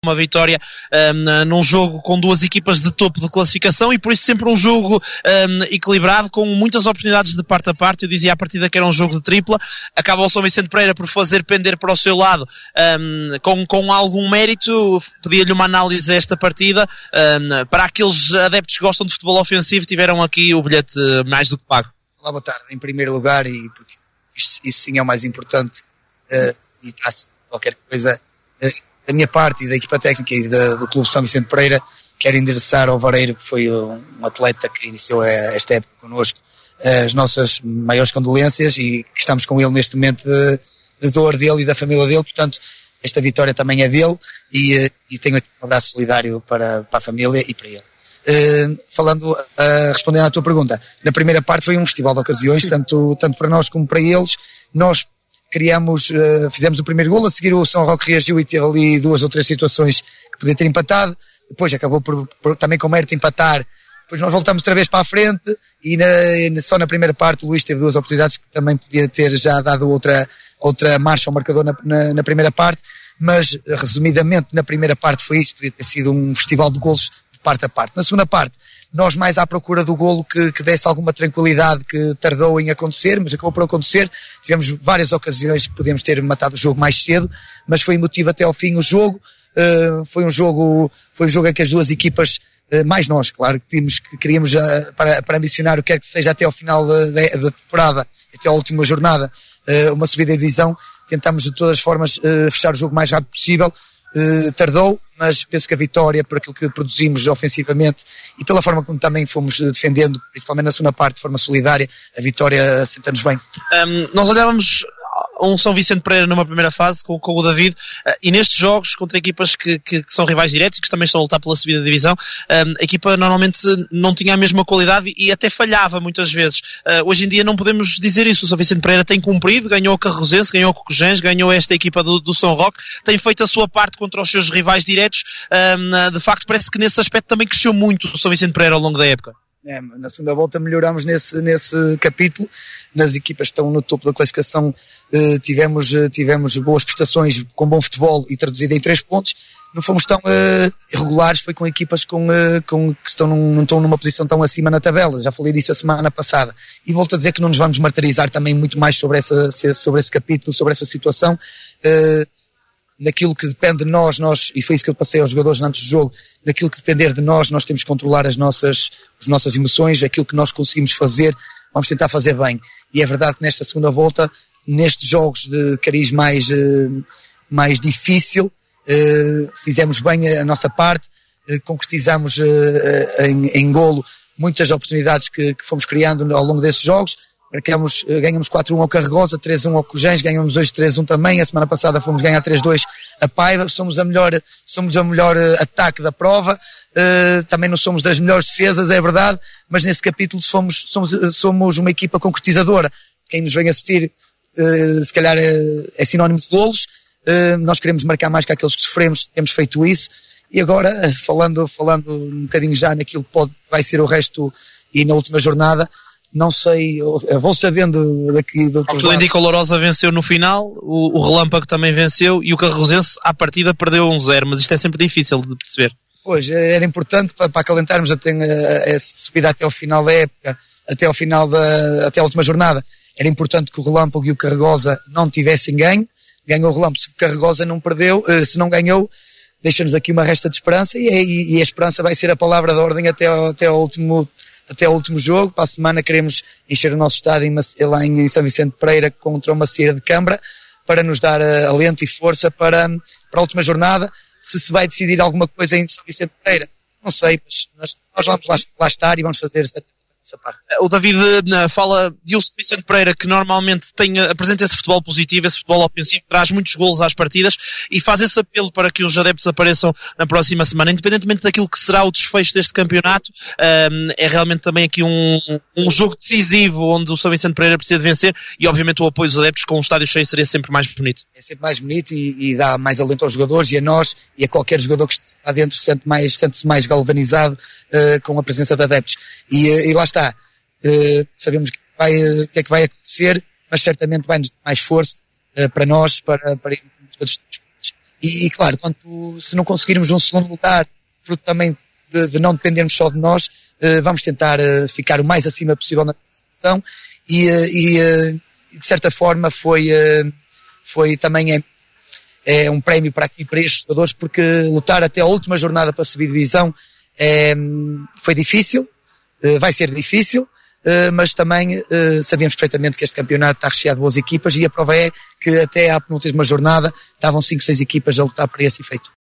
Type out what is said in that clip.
uma vitória num jogo com duas equipas de topo de classificação, e por isso sempre um jogo equilibrado, com muitas oportunidades de parte a parte. Eu dizia à partida que era um jogo de tripla, acaba o São Vicente Pereira por fazer pender para o seu lado com algum mérito. Pedia-lhe uma análise a esta partida. Para aqueles adeptos que gostam de futebol ofensivo, tiveram aqui o bilhete mais do que pago. Olá, boa tarde. Em primeiro lugar, e porque isso sim é o mais importante, e qualquer coisa, da minha parte e da equipa técnica e do Clube São Vicente Pereira, quero endereçar ao Vareiro, que foi um atleta que iniciou esta época connosco, as nossas maiores condolências, e que estamos com ele neste momento de dor dele e da família dele. Portanto, esta vitória também é dele, e tenho aqui um abraço solidário para a família e para ele. Respondendo à tua pergunta, na primeira parte foi um festival de ocasiões, tanto para nós como para eles. Nós fizemos o primeiro golo, a seguir o São Roque reagiu e teve ali duas ou três situações que podia ter empatado, depois acabou por também com mérito empatar. Depois nós voltamos outra vez para a frente, e só na primeira parte o Luís teve duas oportunidades que também podia ter já dado outra marcha ao marcador na primeira parte, mas resumidamente na primeira parte foi isso, podia ter sido um festival de golos de parte a parte. Na segunda parte, nós mais à procura do golo que desse alguma tranquilidade, que tardou em acontecer, mas acabou por acontecer. Tivemos várias ocasiões que podíamos ter matado o jogo mais cedo, mas foi emotivo até ao fim o jogo. Foi um jogo em que as duas equipas, mais nós, claro, que queríamos para ambicionar o que quer que seja até ao final da temporada, até à última jornada, uma subida de divisão. Tentámos de todas as formas fechar o jogo o mais rápido possível. Tardou, mas penso que a vitória, por aquilo que produzimos ofensivamente e pela forma como também fomos defendendo, principalmente na segunda parte, de forma solidária, a vitória senta-nos bem. Nós olhávamos um São Vicente Pereira numa primeira fase com o David, e nestes jogos contra equipas que são rivais diretos e que também estão a lutar pela subida da divisão, a equipa normalmente não tinha a mesma qualidade e até falhava muitas vezes. Hoje em dia não podemos dizer isso. O São Vicente Pereira tem cumprido, ganhou o Carrozense, ganhou o Cocujens, ganhou esta equipa do São Roque, tem feito a sua parte contra os seus rivais diretos. De facto parece que nesse aspecto também cresceu muito o São Vicente Pereira ao longo da época. Na segunda volta melhoramos nesse capítulo. Nas equipas que estão no topo da classificação, tivemos boas prestações com bom futebol e traduzido em 3 pontos. Não fomos tão irregulares, foi com equipas que não estão numa posição tão acima na tabela. Já falei disso a semana passada, e volto a dizer que não nos vamos martirizar também muito mais sobre esse capítulo, sobre essa situação. Naquilo que depende de nós, e foi isso que eu passei aos jogadores antes do jogo, naquilo que depender de nós temos que controlar as nossas emoções, aquilo que nós conseguimos fazer, vamos tentar fazer bem. E é verdade que nesta segunda volta, nestes jogos de cariz mais difícil, fizemos bem a nossa parte, concretizamos em golo muitas oportunidades que fomos criando ao longo desses jogos. Ganhamos 4-1 ao Carregosa, 3-1 ao Cojens, ganhamos hoje 3-1 também. A semana passada fomos ganhar 3-2 a Paiva. Somos a melhor ataque da prova. Também não somos das melhores defesas, é verdade, mas nesse capítulo somos uma equipa concretizadora. Quem nos vem assistir, se calhar é sinónimo de golos. Nós queremos marcar mais que aqueles que sofremos, temos feito isso. E agora, falando um bocadinho já naquilo que vai ser o resto e na última jornada, não sei, vou sabendo daqui do outro lado. Tudo indica, o Lourosa venceu no final, o Relâmpago também venceu, e o Carrozense à partida perdeu 1-0, mas isto é sempre difícil de perceber. Pois, era importante para acalentarmos essa subida até ao final da época, até a última jornada. Era importante que o Relâmpago e o Carregosa não tivessem ganho. Ganhou o Relâmpago, se o Carregosa não perdeu, se não ganhou, deixa-nos aqui uma resta de esperança, e a esperança vai ser a palavra de ordem até ao último jogo. Para a semana queremos encher o nosso estádio lá em São Vicente Pereira contra uma Cieira de Câmara, para nos dar alento e força para a última jornada. Se vai decidir alguma coisa em São Vicente Pereira, não sei, mas nós vamos lá estar e vamos fazer essa parte. O David fala de um São Vicente Pereira que normalmente apresenta esse futebol positivo, esse futebol ofensivo, traz muitos golos às partidas e faz esse apelo para que os adeptos apareçam na próxima semana, independentemente daquilo que será o desfecho deste campeonato. É realmente também aqui um jogo decisivo onde o São Vicente Pereira precisa de vencer, e obviamente o apoio dos adeptos com um estádio cheio seria sempre mais bonito. É sempre mais bonito e dá mais alento aos jogadores, e a nós e a qualquer jogador que está dentro sente-se mais galvanizado com a presença de adeptos. E lá está, sabemos o que é que vai acontecer, mas certamente vai-nos dar mais força para nós, para irmos todos e claro, se não conseguirmos um segundo lugar, fruto também de não dependermos só de nós, vamos tentar ficar o mais acima possível na competição e de certa forma foi também um prémio para estes jogadores, porque lutar até a última jornada para subir divisão foi difícil, vai ser difícil, mas também sabíamos perfeitamente que este campeonato está recheado de boas equipas e a prova é que até à penúltima jornada estavam 5, 6 equipas a lutar para esse efeito.